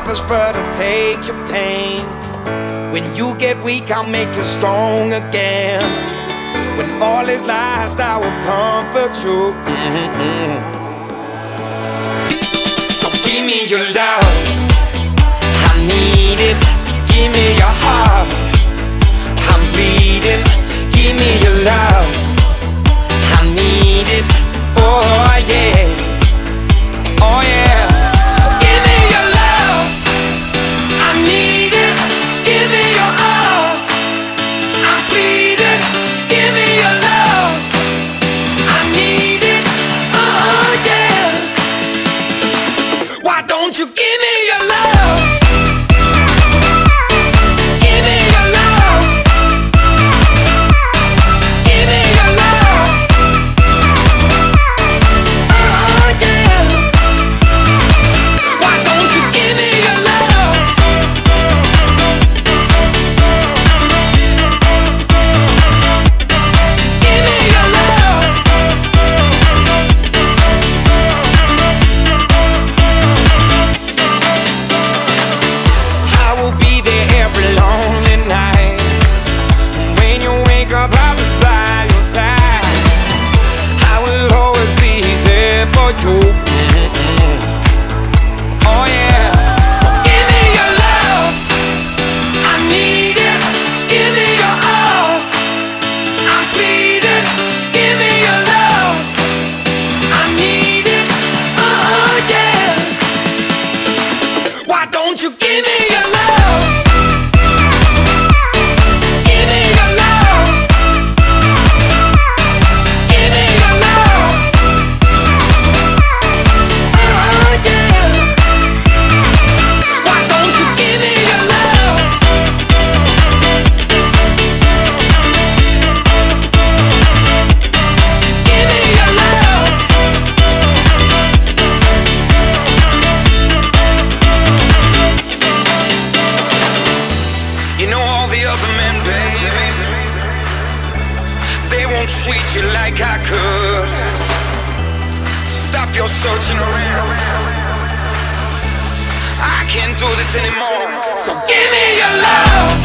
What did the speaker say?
offers for to take your pain. When you get weak, I'll make you strong again. When all is lost, I will comfort you. So give me your love, I need it. Give me your heart, I'm bleeding. Give me your love, I need it. Oh yeah, oh yeah. Give me your love, I need it. Give me your all, I'm bleeding. Give me your love, I need it. Oh yeah. Why don't you give me your love? Treat you like I could. Stop your searching around. I can't do this anymore. So give me your love.